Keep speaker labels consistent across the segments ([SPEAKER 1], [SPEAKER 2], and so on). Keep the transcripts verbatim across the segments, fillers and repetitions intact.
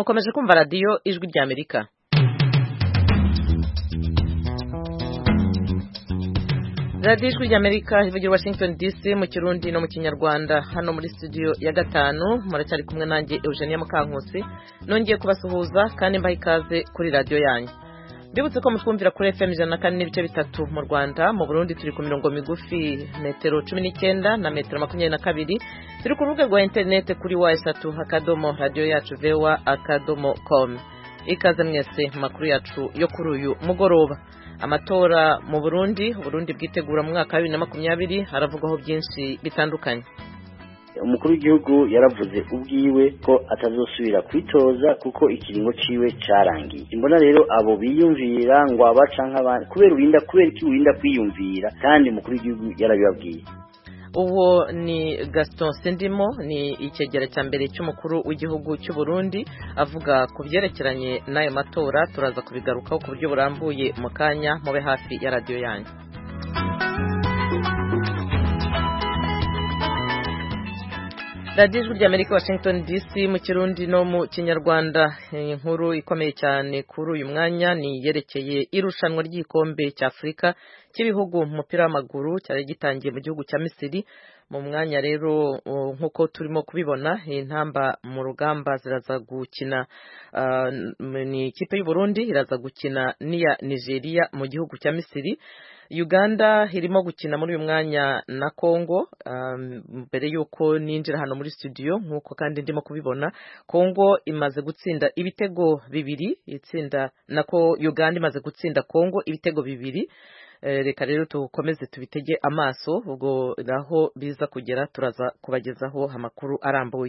[SPEAKER 1] mukomeje kumva radiyo ijwi rya Amerika. radiyo ijwi rya Amerika ivugira Washington D C mu Kirundi no mu Kinyarwanda. Hano muri studio ya gatanu muracyari kumwe nanjye Eugenia Mukankusi, nongeye kubasuhuza kandi mbaha ikaze kuri radiyo yanyu. Ndibutse ko mutwumvira kuri F M ijana na kane n'ibice bitatu mu Rwanda, mu Burundi turi ku mirongo migufi metero cumi n'icyenda na metero makumyabiri na kabiri, turi ku rubuga rwa internet kuri wa eshatu akadomo radiyo yacu vewa akadomo com. Ikaze mwese mu makuru yacu yo kuri uyu mugoroba. Amatora mu Burundi, Burundi bwitegura mu mwaka wa bibiri na makumyabiri, haravugwaho byinshi bitandukanye.
[SPEAKER 2] Umukuru w'igihugu yaravuze ubwiwe ko atazosubira kwitoza kuko ikiringo ciwe carangiye. Imbona rero abo biyumvira ngo abaca nk'abandi kubera urinda kubera iki urinda kwiyumvira kandi umukuru w'igihugu yarabibabwiye.
[SPEAKER 1] Uwo ni Gaston Sindimo, ni icegera cya mbere cy'umukuru w'igihugu cy'u Burundi, avuga ku byerekeranye n'ayo matora. Turaza kubigarukaho ku buryo burambuye mu kanya, mube hafi ya radiyo yanyu. radiyo ijwi rya Amerika Washington D C mu Kirundi no mu Kinyarwanda. Inkuru ikomeye cyane kuri uyu mwanya ni yerekeye irushanwa ry'igikombe cya Afurika cy'ibihugu mu mupira w'amaguru cyari gitangiye mu gihugu cya Misiri. Mu mwanya rero nk'uko turimo kubibona, intamba mu rugamba ziraza gukina, uh, ni ikipe y'u Burundi iraza gukina n'iya Nigeria mu gihugu cya Misiri. Uganda irimo gukina muri uyu mwanya na Congo. Mbere um, yuko ninjira hano muri studio nkuko kandi ndimo kubibona, Congo imaze gutsinda ibitego bibiri, itsinda nako Uganda imaze gutsinda Congo ibitego bibiri. E, reka rero tukomeze tubitege amaso, ubwo naho biza kugera turaza kubagezaho amakuru arambuye.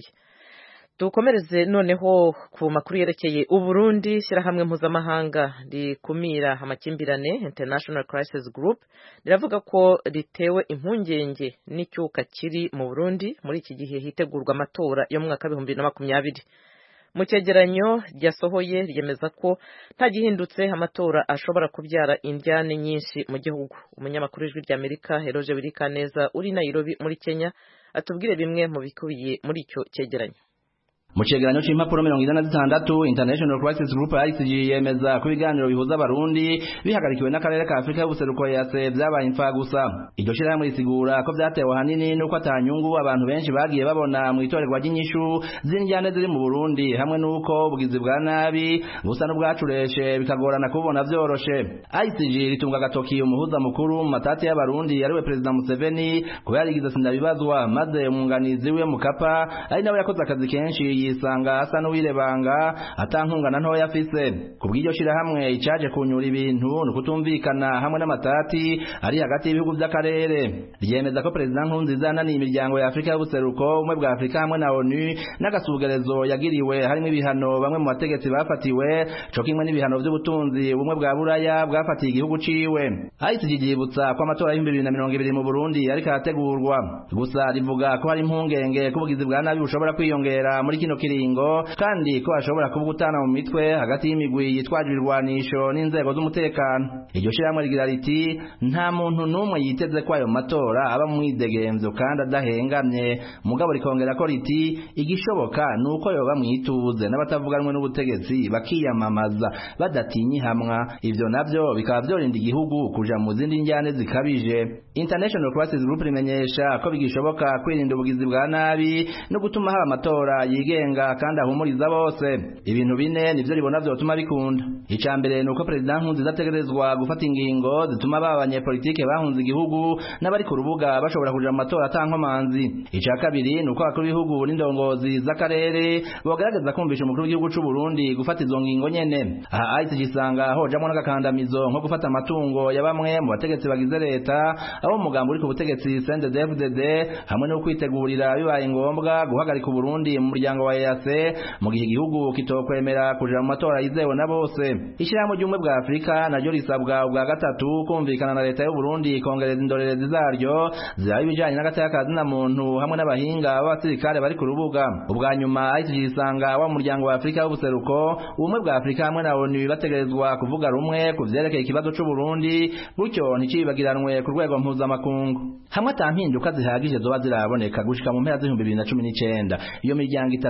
[SPEAKER 1] Dukomereze noneho ku makuru yerekeye u Burundi. Shyirahamwe mpuzamahanga rikumira amakimbirane International Crisis Group riravuga ko ritewe impungenge n'icyuka kiri mu Burundi muri iki gihe hitegurwa amatora yo mu mwaka wa bibiri na makumyabiri. Mu cyegeranyo ryasohoye ryemeza ko nta gihindutse amatora ashobora kubyara indyane nyinshi mu gihugu. Umunyamakuru w'ijwi rya Amerika Eroje Wirikaneza uri Nairobi muri Kenya atubwire bimwe mu bikubiye muri icyo cyegeranyo.
[SPEAKER 3] Mu cegeranyo c'impapuro mirongo ine na zitandatu International Crisis Group I C G yemeza ko ibiganiro bihuza abarundi bihagarikiwe n'akarere ka Afrika y'ubuseruko yase byabaye imfa gusa. Iryo shirahamwe risigura ko byatewe hanini nuko atanyungu abantu benshi bagiye babona mu itorerwa ry'inyishu z'indyane ziri mu Burundi, hamwe nuko ubugizi bwa nabi gusa n'ubwacureshe bikagorana kubona vyoroshe. I C G ritunga gatoki umuhuza mukuru mu matati y'abarundi yariwe President Museveni ko yarigize sindabibazwa, maze umwunganizi we Mukapa ari nawe yakoze akazi kenshi yisanga asa n'uwirebanga atankungana ntoya afise. Kubw'iryo shirahamwe icaje kunyura ibintu nukutumvikana hamwe n'amatati ari hagati y'ibihugu by'akarere. Ryemeza ko President Nkurunziza nani imiryango ya Afrika y'ubuseruko, umwe bwa Afrika hamwe na ONU n'agasugerezo yagiriwe harimo ibihano bamwe mu bategetsi bafatiwe, co kimwe n'ibihano by'ubutunzi ubumwe bwa Buraya bwafatiye igihugu ciwe. I C G ryibutsa ko amatora y'ibihumbi bibiri na mirongo ibiri mu Burundi ariko arategurwa, gusa rivuga ko hari impungenge ko ubugizi bwa nabi bushobora kwiyongera muri kino kiringo, kandi ko hashobora kuba gutana mu mitwe hagati y'imigwi yitwaje irwanisho n'inzego z'umutekano. Iryo shirahamwe rigira riti nta muntu n'umwe yiteze ko ayo matora aba mu mwidegemvyo kandi adahengamye, mugabo rikongera ko riti igishoboka nuko yoba mwituze n'abatavuganwe n'ubutegetsi bakiyamamaza badatinyi hamwa. Ivyo navyo bikaba vyorinda igihugu kuja mu zindi njyane zikabije. International Crisis Group rimenyesha ko bigishoboka kwirinda ubugizi bwa nabi no gutuma haba amatora yigenga kandi ahumuriza bose. Ibintu bine nivyo ribona vyotuma bikunda. Ica mbere nuko President Nkurunziza ategerezwa gufata ingingo zituma babanye politike bahunze igihugu n'abari ku rubuga bashobora kuja mu matora atankomanzi. Ica kabiri nuko abakuru b'ibihugu n'indongozi z'akarere bogerageza kumvisha umukuru w'igihugu c'u Burundi gufata izo ngingo nyene. Aha I C G isanga hojamwo n'agakandamizo nko gufata amatungo ya bamwe mu bategetsi bagize leta, abo umugambo uri ku butegetsi C N D D F D D, hamwe no kwitegurira bibaye ngombwa guhagarika Burundi mu muryango wa E A C mu gihe igihugu kitokwemera kuja mu matora yizewe na bose. Ishirahamwe ry'umwe bwa Afrika naryo risabwa ubwa gatatu kumvikana na leta y'u Burundi kongereza indorerezi zaryo zaba ibijanye n'agateka ka zina muntu hamwe n'abahinga b'abasirikare bari ku rubuga. Ubwa nyuma I C G isanga wa muryango wa Afrika y'ubuseruko, ubumwe bwa Afrika hamwe na ONU bategerezwa kuvuga rumwe ku vyerekeye ikibazo c'u Burundi, gutyo ntikibagiranwe ku rwego mpuzamakungu. Hamwe atampinduka zihagije zoba ziraboneka gushika mu mpera z'ibihumbi bibiri na cumi n'icenda, iyo miryango itatu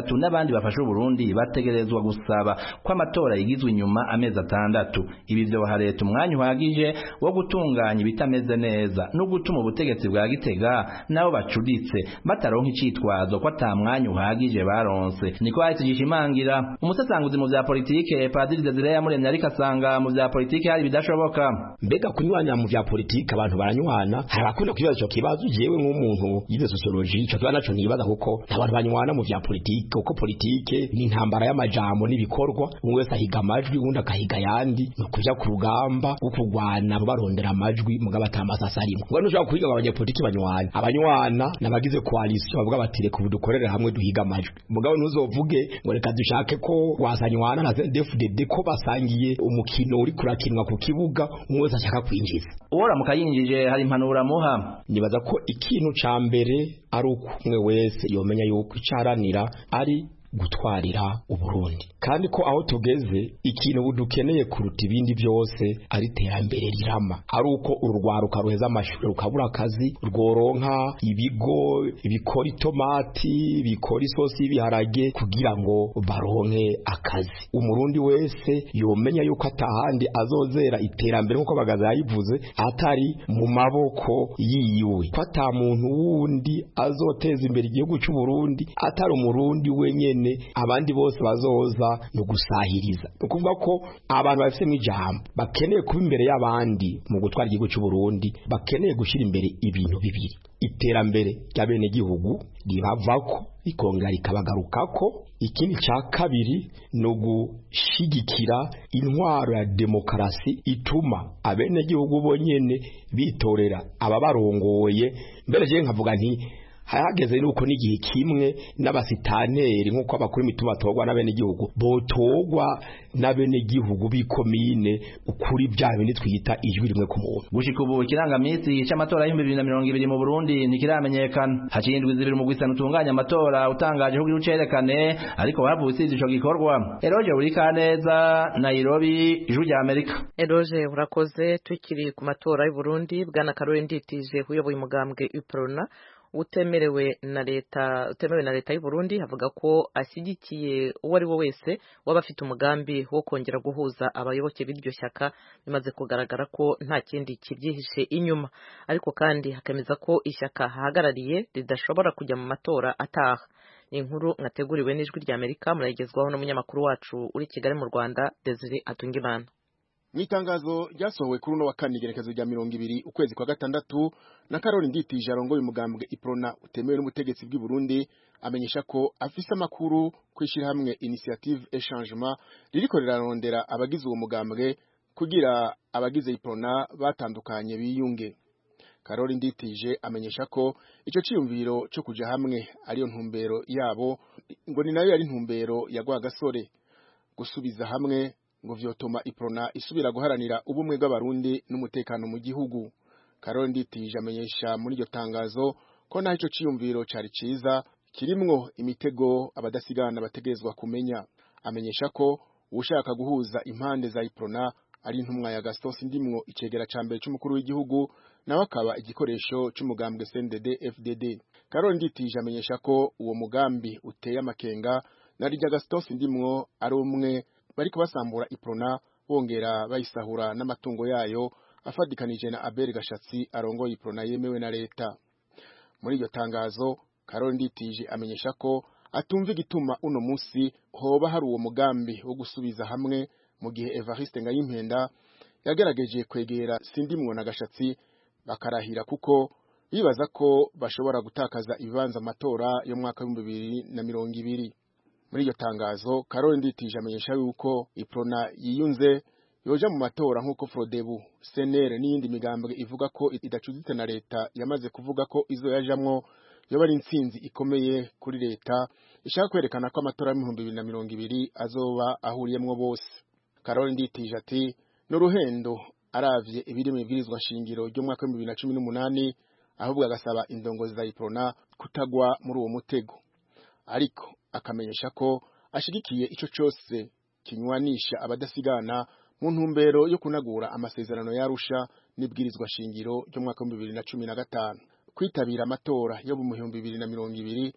[SPEAKER 3] gatatu n'abandi bafashe Burundi bategerezwa gusaba ko amatora yigizwe inyuma amezi atandatu. Ibi byo baha leta umwanya uhagije wo gutunganya ibitameze neza no gutuma ubutegetsi bwa Gitega nabo bacuditse bataronka icitwazo ko ata mwanya uhagije baronse. Niko ayishimangira umusasanguzi mu bya politike Padiri Desire Yamuremye ariko asanga mu bya politike hari bidashoboka.
[SPEAKER 4] Mbega kunywana mu bya politike abantu baranywana, harakunda kwibaza cyo kibazo jewe nk'umuntu yize sociology cyo kibazo naco nibaza kuko abantu banywana mu bya politike kuko politike ni intambara y'amajambo n'ibikorwa, umwe wese ahiga amajwi undi akahiga yandi no kuja ku rugamba ukugwana barondera amajwi mugaba atamasasa arimo. Ngo nushaka kwiga abanyapolitike banywana, abanywana nabagize coalition bavuga batire ku dukorere hamwe duhiga amajwi. Mugabo ntuzovuge ngo reka dushake ko wazanywana na D F D D ko basangiye umukino uri kurakinwa ku kibuga umwe wese ashaka kwinjiza.
[SPEAKER 3] Ora mukayinjije hari impanura muha.
[SPEAKER 4] Nibaza ko ikintu ca mbere ari uko umwe wese yomenya yuko icaranira ari gutwarira Uburundi, kandi ko aho tugeze ikintu dukeneye kuruta ibindi byose ari terambere rirama, ari uko urugwaruka ruheza amashuri rukabura akazi rworonka ibigo ibikora itomati bikora isosi y'ibiharage kugira ngo baronke akazi. Umurundi wese yomenya yuko atahandi azozera iterambere nkuko bagaza yayivuze atari mu maboko yiwe, ko ata muntu wundi azoteza imbere igihugu cy'u Burundi atari umurundi wenyene, abandi bose bazoza no gusahiriza. Ukuvuga ko abantu bafite n'ijambo bakeneye kuba imbere y'abandi mu gutwara igihugu cy'u Burundi, bakeneye gushira imbere ibintu bibiri: iterambere ry'abene gihugu ribavako ikongera rikabagarukako, ikindi cya kabiri no gushigikira intwaro ya demokarasi ituma abene gihugu bonyene bitorera ababarongoye. Mbere je nkavuga nti hayageze nuko n'igihe kimwe n'abasitaneri nkuko abakuru imitumba togwa n'abene gihugu botogwa n'abene gihugu bikomine ukuri bya bindi twita ijwi rimwe ku muntu.
[SPEAKER 3] Gushika ubu kirangamisi c'amatora y'ibihumbi bibiri na mirongo ibiri mu Burundi ntikiramenyekana. Hacindwi zibiri mu gwisana utunganya amatora utangaje ko ucerekane ariko wavutse ico gikorwa. Eroje uri kaneza Nairobi, Ijwi rya Amerika.
[SPEAKER 1] Eroje urakoze. Tukiri ku matora y'u Burundi, bwana Karoli Nditije uyoboye umugambwe Uprona utemerewe na leta utemerewe na leta y'u Burundi avuga ko ashyigikiye uwo ari wo wese waba afite umugambi wo kongera guhuza abayoboke b'iryo shyaka, bimaze kugaragara ko nta kindi kibyihishe inyuma, ariko kandi hakemeza ko ishyaka hahagarariye ridashobora kujya mu matora ataha. Ni inkuru mwateguriwe n'Ijwi rya Amerika, murayigezwaho n'umunyamakuru wacu uri Kigali mu Rwanda Desire Atungimana.
[SPEAKER 5] Mwitangazo ryasohowe kuri no wa kane igerekezo rya mirongo ibiri ukwezi kwa gatandatu na Karoli Nditije arongoye umugambwe Iprona utemewe n'umutegetsi bw'i Burundi, amenyesha ko afise amakuru kwishira hamwe Initiative et Changement ririko rirarondera abagize uwo mugambwe kugira abagize Iprona batandukanye biyunge. Karoli Nditije amenyesha ko ico ciyumviro cyo kuja hamwe ariyo ntumbero yabo, ngo ni nayo yari ntumbero ya Rwagasore. Gusubiza hamwe ngo vyotuma Iprona isubira guharanira ubumwe bw'abarundi n'umutekano mu gihugu. Karoli Nditije amenyesha muri iryo tangazo ko naho ico ciyumviro cari ciza kirimwo imitego abadasigana bategezwa kumenya. Amenyesha ko ushaka guhuza impande za Iprona ari intumwa ya Gaston Sindimwo icegera ca mbere c'umukuru w'igihugu, nawe akaba igikoresho c'umugambwe C N D D F D D. Karoli Nditije amenyesha ko uwo mugambi uteye amakenga na rya Gaston Sindimwo ari umwe bariko basambura Iprona bongera bayisahura n'amatungo yayo afadikanije na Abel Gashatsi arongoye Iprona yemewe na leta. Muri iryo tangazo Karoli Nditije amenyesha ko atumva igituma uno musi hoba hari uwo mugambi wo gusubiza hamwe mu gihe Evariste Ngayimpenda yagerageje kwegera Sindimwo na Gashatsi bakarahira kuko bibaza ko bashobora gutakaza ibibanza amatora yo mwaka w'ibihumbi bibiri na mirongo ibiri. Muri iryo tangazo Karoli Nditije amenyesha yuko Iprona yiyunze yoja mu matora nk'uko Frodebu, C N L n'iyindi migambwe ivuga ko idacuditse na leta yamaze kuvuga ko izo yajamwo yoba ari intsinzi ikomeye kuri leta ishaka kwerekana ko amatora y'ibihumbi bibiri na mirongo ibiri azoba ahuriyemwo bose. Karoli Nditije ati n'uruhendo aravye ibiri mu ibwirizwa shingiro ryo mwaka w'ibihumbi bibiri na cumi n'umunani, ahubwo agasaba indongozi za Iprona kutagwa muri uwo mutego, ariko akamenyesha ko ashigikiye ico cyose kinywanisha abadasigana mu ntumbero yo kunagura amasezerano yarusha n'ibwirizwa shingiro ryo mwaka wa bibiri na cumi na gatanu. Kwitabira amatora yo mu bihumbi bibiri na mirongo ibiri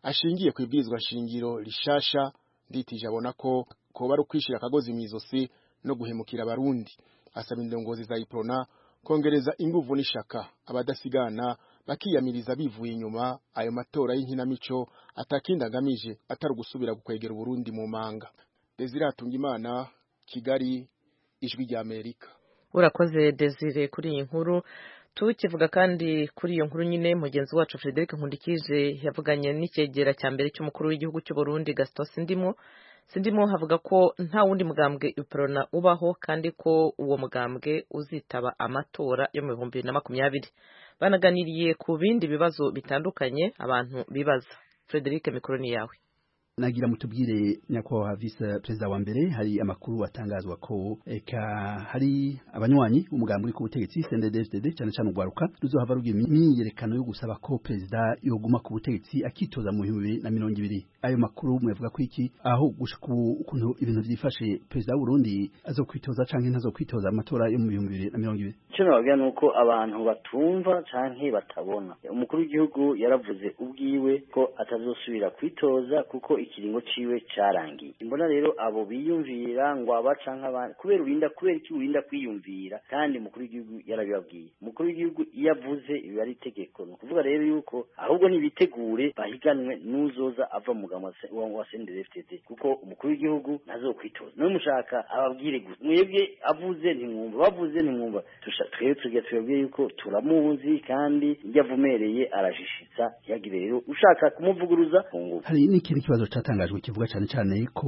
[SPEAKER 5] ashingiye ku ibwirizwa shingiro rishasha Nditije abona ko ko bari kwishira akagozi mwizosi no guhemukira abarundi. Asaba indongozi za Iprona kongereza inguvu n'ishaka abadasigana bakiyamiriza bivuye inyuma ayo matora y'inkinamico atakinda agamije atari gusubira gukwegera Burundi mu manga. Desire Hatungimana, Kigali, Ijwi rya Amerika.
[SPEAKER 1] Urakoze Desire kuri iyi nkuru. Tukivuga kandi kuri iyo nkuru nyine mugenzi wacu Frederic Nkundikije yavuganye n'ikegera cya mbere cy'umukuru w'igihugu cy'u Burundi Gaston Sindimo. Sindimo havuga ko nta wundi mugambwe Iprona ubaho kandi ko uwo mugambwe uzitaba amatora yo mu bihumbi bibiri na makumyabiri. Banaganiriye ku bindi bibazo bitandukanye abantu bibaza. Frederic, mikoro ni yawe.
[SPEAKER 6] Nagira mutubwire nyakubahwa vice president wa mbere, hari amakuru atangazwa ko eka hari abanywanyi umugambi ku butegetsi C N D D F D D cyane cyane ugwaruka ruzohava rugira imyiyerekano yo gusaba ko president yoguma ku butegetsi akitoza mu bihumbi na mirongo ibiri. Ayo makuru mwevuga ko iki aho gushika ukuntu ibintu byifashe president w'Urundi azokwitoza canke ntazokwitoza amatora yo mu bihumbi na mirongo ibiri?
[SPEAKER 2] Cyo nababwira nuko abantu batumva canke batabona. Umukuru w'igihugu yaravuze ubwiwe ko atazosubira kwitoza kuko ikiringo ciwe carangiye. Imbona rero abo biyumvira ngo abaca nk'abandi kubera urinda kubera iki urinda kwiyumvira kandi umukuru w'igihugu yarabibabwiye. Umukuru w'igihugu iyavuze ibi ari itegeko. No kuvuga rero yuko ahubwo nibitegure bahiganwe nuzoza ava mu gama wa C N D D F D D kuko umukuru w'igihugu nazokwitoza. No mushaka ababwire gusa. Mwebwe avuze ntimwumva, bavuze ntimwumva. Twebwe tugiye twebwe yuko turamuzi kandi yavumereye arajishitsa. Yagire rero ushaka kumuvuguruza fungu.
[SPEAKER 6] Hari n'ikindi kibazo catangajwe kivuga cyane cyane ko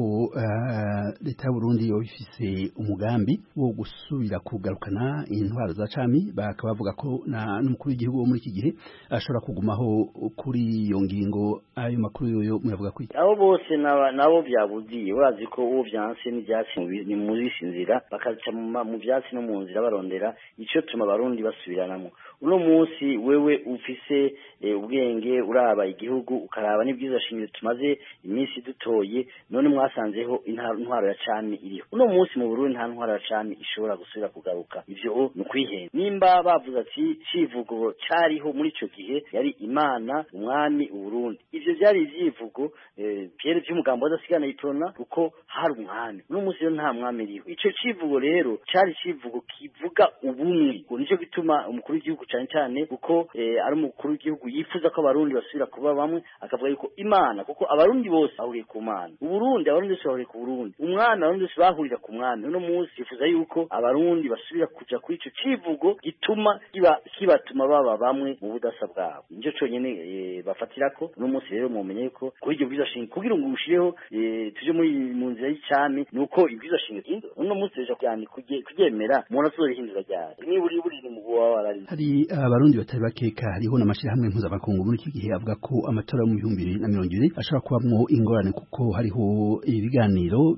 [SPEAKER 6] uh, leta y'u Burundi yo ifise umugambi wo gusubira kugarukana intwaro za cami, bakaba bavuga ko na n'umukuru w'igihugu muri iki gihe ashobora kugumaho kuri iyo ngingo. Ayo makuru yoyo muyavuga ko
[SPEAKER 2] abo bose nabo byabuziye urazi ko uwo byanse n'ibyatsi ni muri sinzira bakaca mu byatsi no mu nzira barondera ico tuma abarundi basubiranamo. Uno munsi wewe ufise e, ubwenge uraba igihugu ukaraba n'ibyiza shingiro tumaze iminsi dutoye none mwasanzeho intwaro ya cami iriho. Uno munsi mu Burundi nta ntwaro ya cami ishobora gusubira kugaruka. Ivyo no kwihenda. Nimba bavuze ati civugo cariho muri ico gihe yari Imana umwami u Burundi. Ivyo byari ivyivugo eh, Pierre by'umugambo wadasigana Iprona kuko hari umwami. Uno munsi yo nta mwami iriho. Ico civugo rero cari civugo kivuga ubumwe. Nico gituma umukuru w'igihugu cyane cyane kuko eh, ari umukuru w'igihugu yifuza ko abarundi basubira kuba bamwe akavuga yuko Imana kuko abarundi bose bahuriye ku Mana. Uburundi abarundi bose bahuriye ku Burundi. Umwana abarundi bose bahurira ku mwami. Uno munsi yifuza yuko abarundi basubira kuja kuri ico civugo gituma kiba kibatuma baba bamwe mu budasa bwabo. Nico cyonyene e, bafatirako. Uno munsi rero mumenye yuko kuri ibyo bwiza shinge kugira ngo ushireho e, tuje muri mu nzira y'icami nuko ibwiza shinge indo. Uno munsi rero cyane kugemera mubona tuzori hindura ryari. Ni buri buri mu gwa warari.
[SPEAKER 6] Hari abarundi batari bakeka hariho n'amashirahamwe mpuzamakungu muri iki gihe avuga ko amatora mu bihumbi bibiri na mirongo ibiri ashobora kubamwo ingorane kuko hariho ibiganiro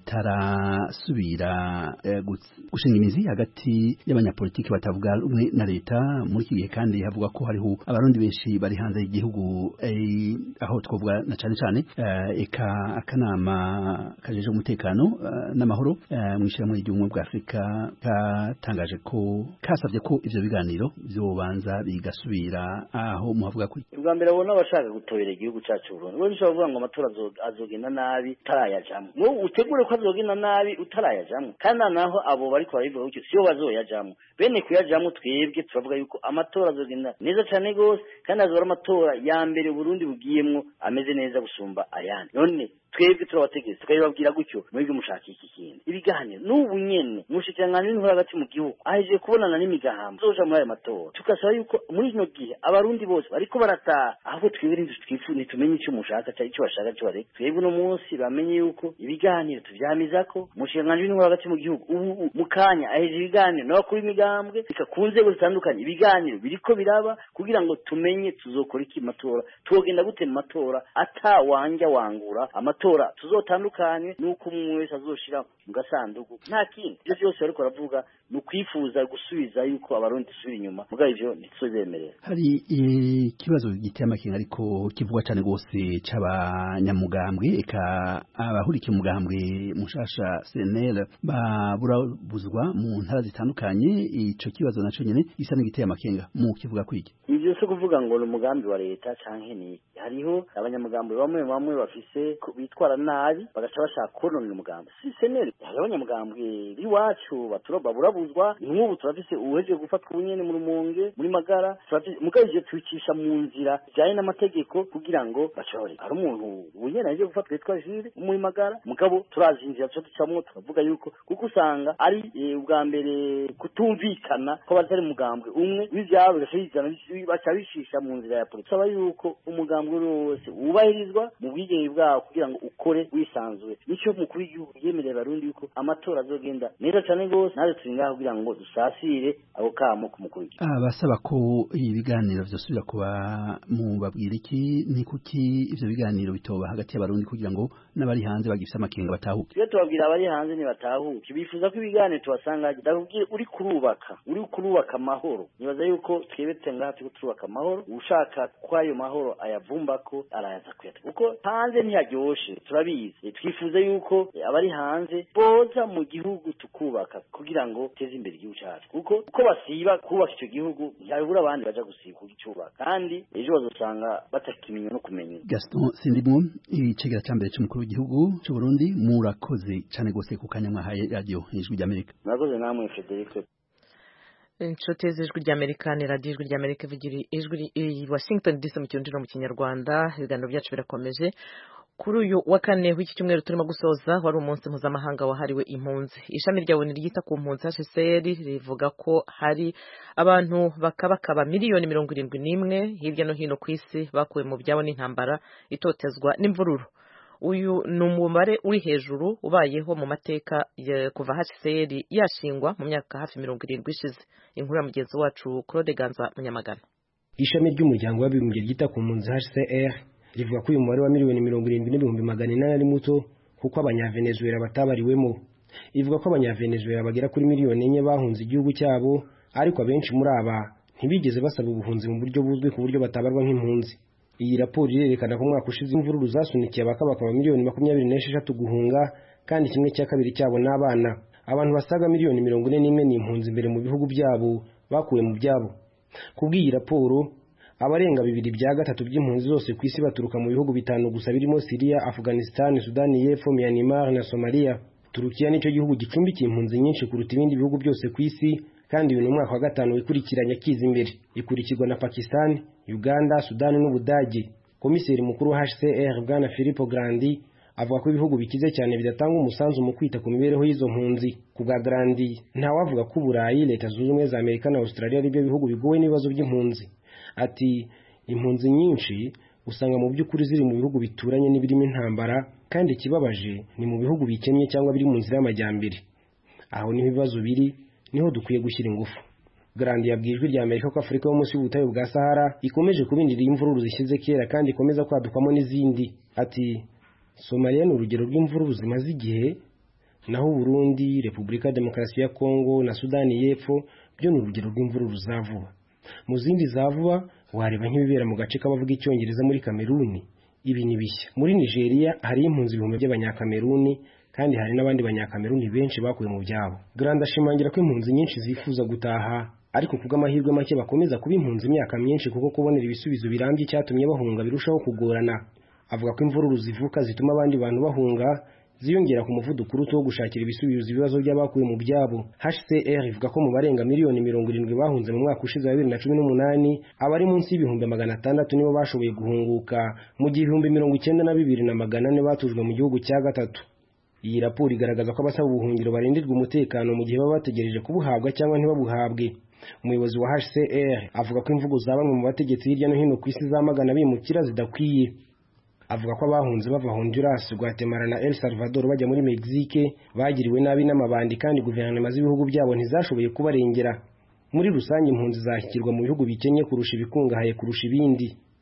[SPEAKER 6] bitarasubira eh, gushinga imizi hagati y'abanyapolitiki batavuga rumwe na leta muri iki gihe kandi havuga ko hariho abarundi benshi bari hanze y'igihugu eh, aho twovuga na cyane cyane eh, eka akanama kajeje umutekano eh, n'amahoro eh, mu ishyirahamwe ry'ubumwe bwa Afurika katangaje ko kasabye ko ivyo biganiro byobanza bigasubira aho muhavuga ko
[SPEAKER 2] ubwa mbere abona abashaka gutoyera igihugu cyacu Burundi. Wewe ushobora kuvuga ngo amatora azogenda nabi utarayajamwe. No utegure ko azogenda nabi utarayajamwe. Kandi naho abo bari kwarivuga ucyo siyo bazoyajamwe. Bene kuyajamwe twebwe turavuga yuko amatora azogenda neza cyane gose kandi azora amatora ya mbere Burundi bugiyemwo ameze neza gusumba ayandi. None twebwe turabategetse tukababwira gutyo mwebwe mushaka iki kintu ibiganiro n'ubu nyene mushikirangana n'intwaro hagati mu gihugu aje kubonana n'imigambo zoja muri aya matora tukasaba yuko muri ino gihe abarundi bose bariko barataha ahubwo twebwe ntitwifuza tumenye icyo mushaka cyari icyo bashaka cyo bareke twebwe no munsi bamenye yuko ibiganiro tuvyamizako mushikirangana n'intwaro hagati mu gihugu ubu mukanya aje ibiganiro n'abakuru imigambwe bikakunze gutandukanye ibiganiro biriko biraba kugira ngo tumenye tuzokora iki matora tugenda gute mu matora ata wanja wangura amatora amatora tuzotandukanye nuko umwe wese azoshira mu gasanduku nta kindi ibyo byose bariko baravuga ni ukwifuza gusubiza yuko abarundi dusubira inyuma mugabo ivyo ntituzobemerera.
[SPEAKER 6] Hari ikibazo giteye amakenga ariko kivugwa cyane gose c'abanyamugambwe eka abahurikiye umugambwe mushasha C N L baburabuzwa mu ntara zitandukanye ico kibazo naco nyene gisa n'igiteye amakenga mu kivuga kwiki
[SPEAKER 2] ivyo so kuvuga ngo umugambi wa leta canke ni hariho abanyamugambwe bamwe bamwe bafise bitwara nabi bagaca bashaka konona umugambi si C N L hari abanyamugambwe biwacu baturoba burabuzwa n'ubu turafise uheje gufatwa ubunyene mu Rumonge muri Magara mugabije twicisha mu nzira jaye n'amategeko kugira ngo bashore ari umuntu ubunyene aje gufatwa yitwa Jire muri Magara mugabo turazi inzira cyo tucamwo tukavuga yuko kuko usanga ari ubwa mbere kutumvikana ko batari mugambwe umwe w'ivyabo gashizana bacabishisha mu nzira ya politiki saba yuko umugambwe wose ubahirizwa mu bwigenge bwawo kugira ngo ukore wisanzuye nico mukuru w'igihugu yemerera abarundi yuko amatora azogenda neza cyane gose naze turingaho kugira ngo dusasire abo kamo ku mukuru w'igihugu
[SPEAKER 6] abasaba ko ibiganiro vyosubira kuba mu babwira iki ni kuki ivyo biganiro bitoba hagati y'abarundi kugira ngo n'abari hanze bagifise amakenga batahuke
[SPEAKER 2] iyo tubabwira abari hanze ni batahuke bifuza ko ibiganiro tubasanga ndakubwiye uri kurubaka uri kurubaka amahoro nibaza yuko twebetse ngaha turi turubaka amahoro ushaka kwayo mahoro ayavumba ko arayaza kweta kuko hanze ntiyaryoshe turabizi twifuza yuko abari hanze boza mu gihugu tukubaka kugira ngo teze imbere igihugu cyacu kuko uko basiba kubaka icyo gihugu ntiyabura abandi baja gusiba kugicyubaka kandi ejo bazosanga batakimenya no kumenya.
[SPEAKER 6] Gaston Sindimwo icegera ca mbere c'umukuru w'igihugu c'u Burundi murakoze cane gose ku kanya mwahaye radio Ijwi ry'Amerika.
[SPEAKER 2] Murakoze namwe Frederic.
[SPEAKER 1] inshuti z'ijwi ry'Amerika ni radiyo ijwi ry'Amerika bigira ijwi i Washington D C mu kirundi no mu kinyarwanda ibiganiro byacu birakomeje kuri uyu wa kane w'iki cyumweru turimo gusoza wari umunsi mpuzamahanga wahariwe impunzi ishami rya ONU ryita ku mpunzi H C R rivuga ko hari abantu bakabakaba miliyoni mirongo irindwi n'imwe hirya no hino ku isi bakuwe mu byabo n'intambara itotezwa n'imvururu uyu ni umubare uri hejuru ubayeho mu mateka kuva H C R yashingwa mu myaka hafi mirongo irindwi ishize inkuru ya mugenzi wacu Claude Ganza Munyamagana.
[SPEAKER 7] Ishami ry'umuryango w'abibumbye ryita ku mpunzi H C R rivuga ko uyu mubare wa miliyoni mirongo irindwi n'ibihumbi magana inani ari muto kuko abanyavenezuela batabariwemo. Ivuga ko abanyavenezuela bagera kuri miliyoni enye bahunze igihugu cyabo ariko abenshi muri aba ntibigeze basaba ubuhunzi mu buryo buzwi ku buryo batabarwa nk'impunzi. Iyi raporo irerekana ko umwaka ushize imvururu zasunikiye abakabakaba miliyoni makumyabiri n'esheshatu guhunga kandi kimwe cya kabiri cyabo n'abana. Abantu basaga miliyoni mirongo ine n'imwe ni impunzi imbere mu bihugu byabo bakuwe mu byabo. Kubw'iyi raporo abarenga bibiri bya gatatu by'impunzi zose ku isi baturuka mu bihugu bitanu gusa birimo Syria, Afghanistan, Sudani y'Epfo, Myanmar na Somalia. Turukiya nicyo gihugu gicumbikiye impunzi nyinshi kuruta ibindi bihugu byose ku isi kandi uyu ni umwaka wa gatanu wikurikiranya kiza imbere. Ikurikirwa na Pakistan, Uganda, Sudani n'Ubudage. Komiseri mukuru wa H C R Bwana Filippo Grandi avuga ko ibihugu bikize cyane bidatanga umusanzu mu kwita ku mibereho y'izo mpunzi. Ku bwa Grandi ntawavuga ko Burayi, Leta Zunze Ubumwe za Amerika na Australia ari byo bihugu bigowe n'ibibazo by'impunzi. Ati impunzi nyinshi usanga mu by'ukuri ziri mu bihugu bituranye n'ibirimo intambara kandi kibabaje ni mu bihugu bikennye cyangwa biri mu nzira y'amajyambere. Aho niho ibibazo biri niho dukwiye gushyira ingufu. Grandi yabwiye Ijwi ry'Amerika ko Afurika yo munsi y'ubutayu bwa Sahara ikomeje kubindira imvururu zishyize kera kandi ikomeza kwadukwamo n'izindi. Ati Somalia ni urugero rw'imvururu zimaze igihe naho Burundi, Repubulika ya Demokarasi ya Kongo na Sudani y'Epfo byo ni urugero rw'imvururu za vuba. Mu zindi za vuba wareba nk'ibibera mu gace k'abavuga icyongereza muri Kameruni. Ibi ni bishya. Muri Nigeria hari impunzi ibihumbi by'abanyakameruni kandi hari n'abandi banyakameruni benshi bakuye mu byabo. Grandi ashimangira ko impunzi nyinshi zifuza gutaha ariko kubw'amahirwe make bakomeza kuba impunzi imyaka myinshi kuko kubonera ibisubizo birambye cyatumye bahunga birushaho kugorana. Avuga ko imvururu zivuka zituma abandi bantu bahunga ziyongera ku muvuduko uruto wo gushakira ibisubizo ibibazo by'abakuye mu byabo. H C R ivuga ko mu barenga miliyoni mirongo irindwi bahunze mu mwaka ushize wa bibiri na cumi n'umunani abari munsi y'ibihumbi magana atandatu nibo bashoboye guhunguka mu gihe ibihumbi mirongo icyenda na bibiri na magana ane batujwe mu gihugu cya gatatu. Iyi raporo igaragaza ko abasaba ubuhungiro barindirwa umutekano mu gihe baba bategereje kubuhabwa cyangwa ntibabuhabwe. Umuyobozi wa H C R avuga ko imvugo za bamwe mu bategetsi hirya no hino ku isi zamagana bimukira zidakwiye. Avuga ko abahunze bava Honduras, Guatemala na El Salvador bajya muri Mexique bagiriwe nabi n'amabandi kandi guverinoma z'ibihugu byabo ntizashoboye kubarengera. Muri rusange impunzi zashyikirwa mu bihugu bikenye kurusha ibikungahaye kurusha ibindi.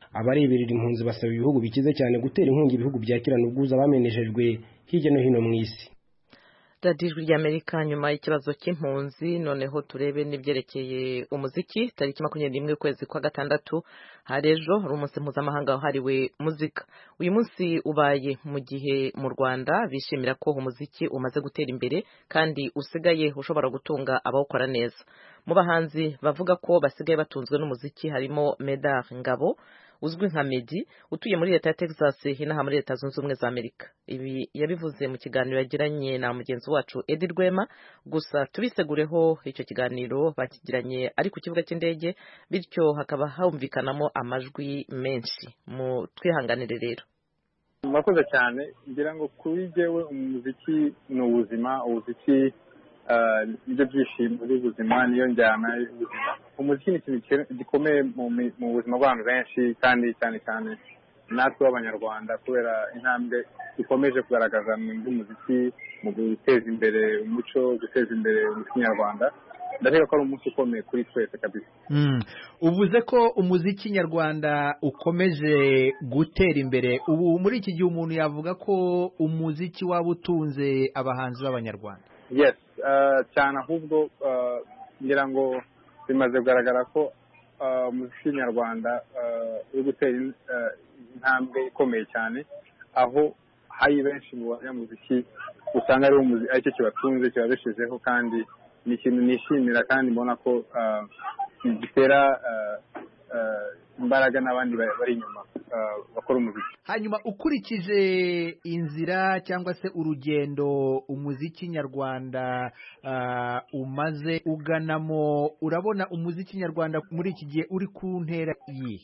[SPEAKER 7] abareberera impunzi basaba ibihugu bikize cyane gutera inkunga ibihugu byakirana ubwuzu abameneshejwe hirya no hino mu isi.
[SPEAKER 1] Ijwi ry'Amerika nyuma y'ikibazo cy'impunzi noneho turebe n'ibyerekeye umuziki. Tariki makumyabiri n'imwe ukwezi kwa gatandatu hari ejo hari umunsi mpuzamahanga wahariwe muzika. Uyu munsi ubaye mu gihe mu Rwanda bishimira ko umuziki umaze gutera imbere kandi usigaye ushobora gutunga abawukora neza. Mu bahanzi bavuga ko basigaye batunzwe n'umuziki harimo Medar Ngabo uzwi nka Meddy utuye muri leta ya Texas hinaha muri leta zunze ubumwe za Amerika. Ibi yabivuze mu kiganiro yagiranye na mugenzi wacu Edi Rwema, gusa tubisegureho icyo kiganiro bakigiranye ari ku kibuga cy'indege, bityo hakaba humvikanamo amajwi menshi. Mu twihanganire rero.
[SPEAKER 8] Murakoze cyane, ngira ngo kuri jewe umuziki ni ubuzima, umuziki ibyo byishimo by'ubuzima niyo njyana y'ubuzima. Umuziki ni ikintu gikomeye mu buzima bw'abantu benshi kandi cyane cyane natwe b'Abanyarwanda kubera intambwe ikomeje kugaragaza mu by'umuziki mu guteza imbere umuco, guteza imbere umuziki nyarwanda. Ndakeka ko ari umunsi ukomeye kuri twese kabisa.
[SPEAKER 9] Mm. Uvuze ko umuziki nyarwanda ukomeje gutera imbere. Ubu muri iki gihe umuntu yavuga ko umuziki waba utunze abahanzi b'Abanyarwanda.
[SPEAKER 8] Yes, uh, cyane ahubwo uh, ngira ngo bimaze kugaragara ko uh, umuziki nyarwanda uri uh, gutera uh, intambwe ikomeye cyane, aho hari benshi mu banyamuziki usanga ari umuziki aricyo kibatunze kibabeshejeho, kandi ni ikintu nishimira kandi mbona ko uh, gitera uh, uh, imbaraga n'abandi bari inyuma uh, bakora umuziki.
[SPEAKER 9] Hanyuma ukurikije inzira cyangwa se urugendo umuziki nyarwanda uh, umaze uganamo, urabona umuziki nyarwanda muri iki gihe uri ku ntera iyi?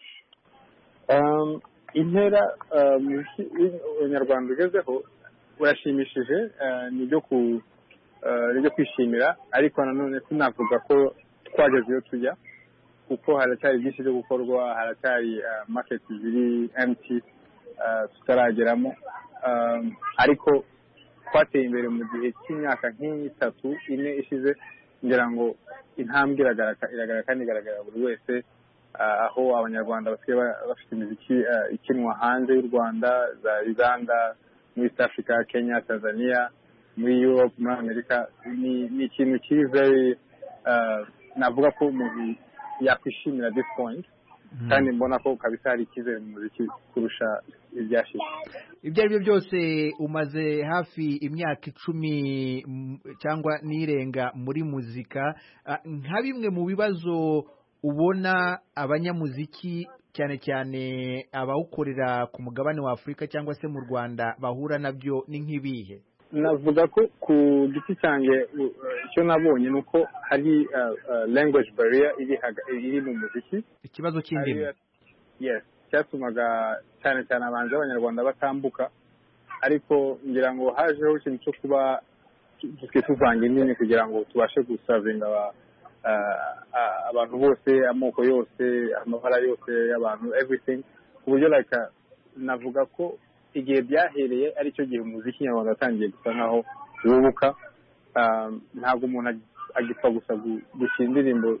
[SPEAKER 8] Um, intera uh, umuziki nyarwanda ugezeho urashimishije, uh, ni byo ku Uh, ryo kwishimira, ariko nanone tunavuga ko twageze iyo tujya kuko haracyari byinshi byo gukorwa, haracyari uh, market ziri empty uh, tutarageramo, um, ariko twateye imbere mu gihe cy'imyaka nk'itatu ine ishize. Ngira ngo intambwe iragaragara kandi igaragara buri wese, uh, aho Abanyarwanda basigaye bafite imiziki uh, ikinwa hanze y'u Rwanda, za Uganda, muri East Africa, Kenya, Tanzania, muri Europe, muri Amerika. Ni ni ikintu kiri very uh, navuga ko umuntu yakwishimira this point, mm. kandi mbona ko kabisa hari icyizere mu muziki kurusha ibyashize.
[SPEAKER 9] Ibyo ari byo byose umaze hafi imyaka icumi cyangwa n'irenga muri muzika, uh, nka bimwe mu bibazo ubona abanyamuziki cyane cyane abawukorera ku mugabane wa Afurika cyangwa se mu Rwanda bahura nabyo ni nk'ibihe?
[SPEAKER 8] Navuga ko ku giti cyanjye icyo nabonye ni uko hari uh, uh, language barrier iri iri mu muziki,
[SPEAKER 9] ikibazo cy'indimi.
[SPEAKER 8] Yes, cyatumaga cyane cyane abanzi b'Abanyarwanda batambuka, ariko ngira ngo hajeho ikintu cyo kuba duke tuvanga indimi kugira ngo tubashe gusavinga uh, abantu bose, amoko yose, amabara yose y'abantu, everything, ku buryo like uh, navuga ko igihe byahereye ari cyo gihe umuziki nyarwanda atangiye gusa nkaho wubuka. Ntabwo umuntu agipfa gusa gushyira indirimbo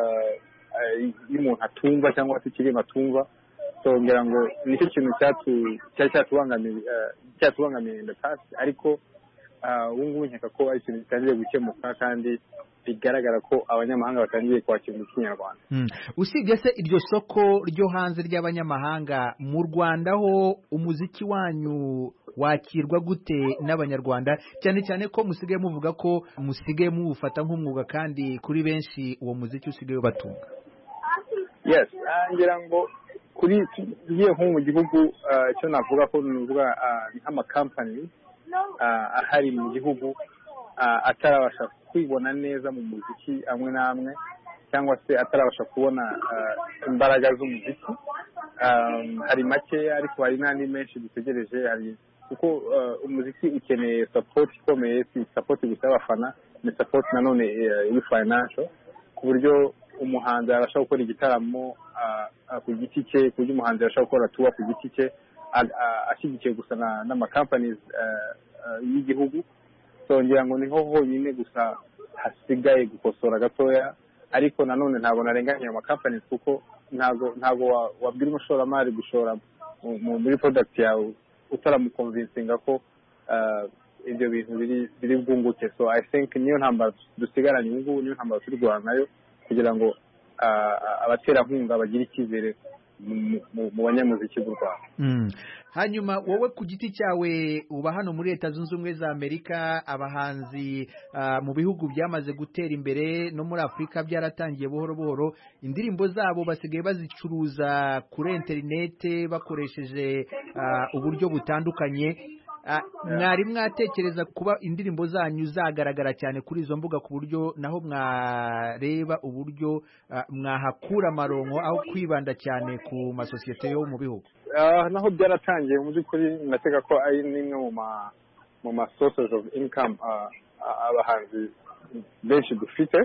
[SPEAKER 8] y'umuntu atumva cyangwa se ikirimo atumva. So ngira ngo nicyo kintu cyari cyatubangamiye in the past, ariko ubu ngubu nkeka ko ari ikintu gitangiye gukemuka kandi bigaragara ko abanyamahanga batangiye kwakira umuziki nyarwanda.
[SPEAKER 9] Hmm. Usibye se iryo soko ryo hanze ry'abanyamahanga, mu Rwanda ho umuziki wanyu wakirwa gute n'Abanyarwanda, cyane cyane ko musigaye muvuga ko musigaye muwufata nk'umwuga kandi kuri benshi uwo muziki usigaye batunga?
[SPEAKER 8] Yes, ngira ngo kuri tugiye nko mu gihugu icyo navuga ko nuvuga nk'amakampani ahari mu gihugu atarabasha kwibona neza mu muziki amwe n'amwe, cyangwa se atarabasha kubona imbaraga z'umuziki. Hari makeya ariko hari n'andi menshi dutegereje, hari kuko umuziki ukeneye support ikomeye, si support gusa y'abafana, ni support nanone iri financial, ku buryo umuhanzi arashaka gukora igitaramo ku giti cye, ku buryo umuhanzi arashaka gukora tour ku giti cye ashyigikiye gusa n'amakampanies y'igihugu. So ngira ngo niho honyine gusa hasigaye gukosora gatoya, ariko nanone ntabwo narenganya ayo makampanies kuko ntago ntago wabwira umushoramari gushora muri product yawe utaramuconvincinga ko ibyo bintu biri biri bwunguke. So I think niyo ntambara dusigaranye ubu, niyo ntambara turi guhana nayo kugira ngo abaterankunga bagire icyizere mu banyamuziki b'u Rwanda.
[SPEAKER 9] Hanyuma wowe ku giti cyawe uba hano muri Leta Zunze Ubumwe za Amerika, abahanzi mu bihugu byamaze gutera imbere no muri Afurika byaratangiye buhoro buhoro, indirimbo zabo basigaye bazicuruza kuri interinete bakoresheje uburyo butandukanye. Mwari mwatekereza kuba indirimbo zanyu zagaragara cyane kuri izo mbuga ku buryo naho mwareba uburyo mwahakura amaronko aho kwibanda cyane ku masosiyete yo mu bihugu?
[SPEAKER 8] Naho byaratangiye mu by'ukuri nateka ko ari nimwe mu ma mu ma sources of income abahanzi benshi dufite,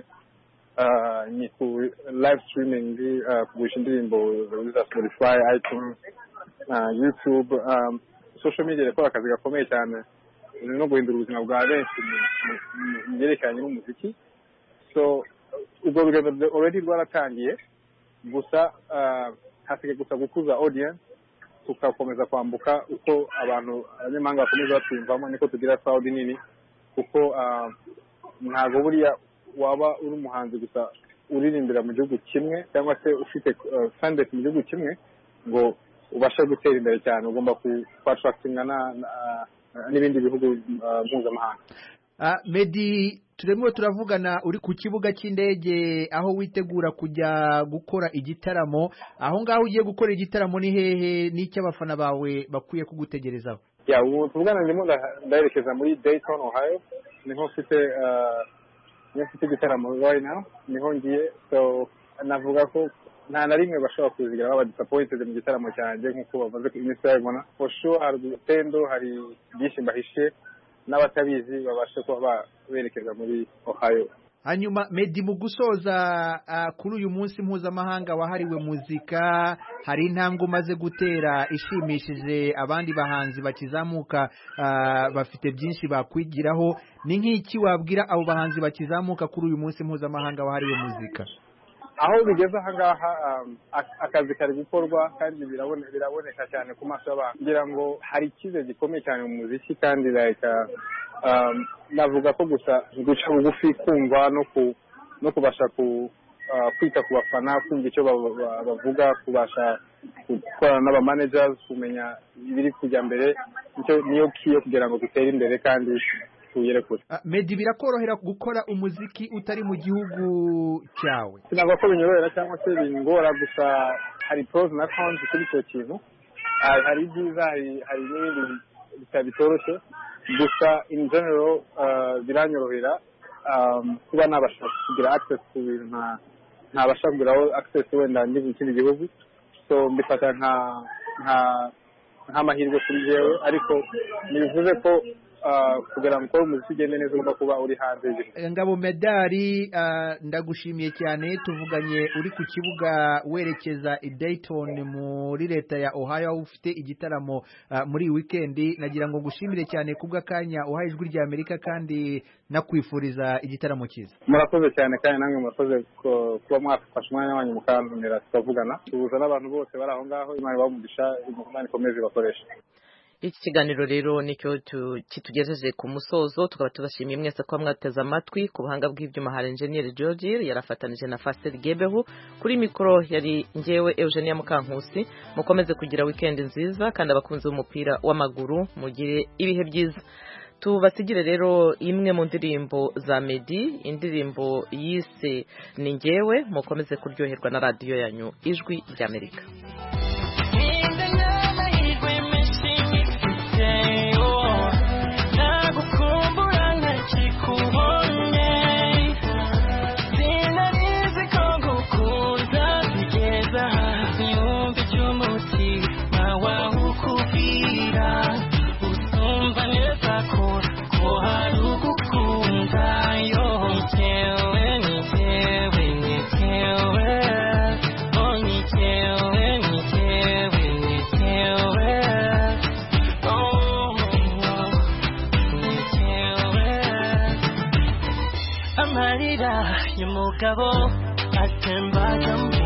[SPEAKER 8] ni ku live streaming, kugurisha indirimbo za Spotify, iTunes, YouTube. Social media ikora akazi gakomeye cyane no guhindura ubuzima bwa benshi mu byerekeranye n'umuziki. So ubwo rugendo already rwaratangiye, gusa hasigaye gusa gukuza audience, tukakomeza kwambuka uko abantu abanyamahanga bakomeza batwumvamo, niko tugira crowd nini, kuko ntabwo buriya waba uri umuhanzi gusa uririmbira mu gihugu kimwe cyangwa se ufite fan base mu gihugu kimwe ngo ubasha gutera imbere cyane. Ugomba kwattractinga n'ibindi bihugu mpuzamahanga.
[SPEAKER 9] Meddy, turimo turavugana uri ku kibuga cy'indege aho witegura kujya gukora igitaramo. Aho ngaho ugiye gukora igitaramo ni hehe n'icyo abafana bawe bakwiye kugutegerezaho?
[SPEAKER 8] Ya, ubu tuvugana ndimo ndaherekeza muri Dayton, Ohio. Niho mfite niho mfite igitaramo right now, niho ngiye. So navuga ko nta na rimwe bashobora kuzigira baba disappointed mu gitaramo cyanjye nk'uko bavuze ku iminsi yabona. For sure hari urutendo, hari byinshi mbahishe, n'abatabizi babashe kuba berekeza muri Ohio.
[SPEAKER 9] Hanyuma Meddy, mu gusoza kuri uyu munsi mpuzamahanga wahariwe muzika, hari intambwe umaze gutera ishimishije abandi bahanzi bakizamuka bafite byinshi bakwigiraho. Ni nk'iki wabwira abo bahanzi bakizamuka kuri uyu munsi mpuzamahanga wahariwe muzika?
[SPEAKER 8] Aho bigeze aha ngaha akazi kari gukorwa kandi biraboneka cyane ku maso y'abantu, ngira ngo hari icyizere gikomeye cyane mu muziki, kandi like navuga ko gusa guca bugufi, kumva no kubasha kwita ku bafana, kumva icyo bavuga, kubasha gukorana n'aba managers, kumenya ibiri kujya mbere, niyo kiyo kugira ngo dutere imbere kandi kure.
[SPEAKER 9] Meddy, birakorohera gukora umuziki utari mu gihugu cyawe?
[SPEAKER 8] Sinavuga ko binyorohera cyangwa se bingora, gusa hari pros na cons kuri icyo kintu. Hari ibyiza, hari n'ibindi bitoroshye, gusa in general biranyorohera kuba nabasha kugira access ku bintu ntabasha kugiraho access wenda ndi mu kindi gihugu. So mbifata nka nk'amahirwe kuri jewe, ariko nibivuze ko kugira ngo umuziki ugende neza ugomba kuba uri hanze y'Igihugu.
[SPEAKER 9] Ngabo Meddy, ndagushimiye cyane. Tuvuganye uri ku kibuga werekeza i Dayton muri leta ya Ohio, aho ufite igitaramo muri weekend. Nagira ngo ngushimire cyane kubw'akanya uhaye Ijwi rya Amerika, kandi nakwifuriza igitaramo cyiza.
[SPEAKER 8] Murakoze cyane, kandi namwe murakoze kuba mwafashe umwanya wanyu mukantumira tukavugana. Tubuza n'abantu bose bari aho ngaho, Imana ibamugisha, Imana ikomeze ibakoresha.
[SPEAKER 1] Iki kiganiro rero nicyo kitugejeje ku musozo. Tukaba tubashimiye mwese ko mwateze amatwi. Ku buhanga bw'ibyuma hari Engineer George yarafatanije na Fasel Gebehu, kuri mikoro yari njyewe Eugenia Mukankusi. Mukomeze kugira weekend nziza, kandi abakunzi b'umupira w'amaguru mugire ibihe byiza. Tubasigire rero imwe mu ndirimbo za Meddy, indirimbo yise Ni Njyewe. Mukomeze kuryoherwa na radio yanyu Ijwi rya Amerika. Amarira y'umugabo atemba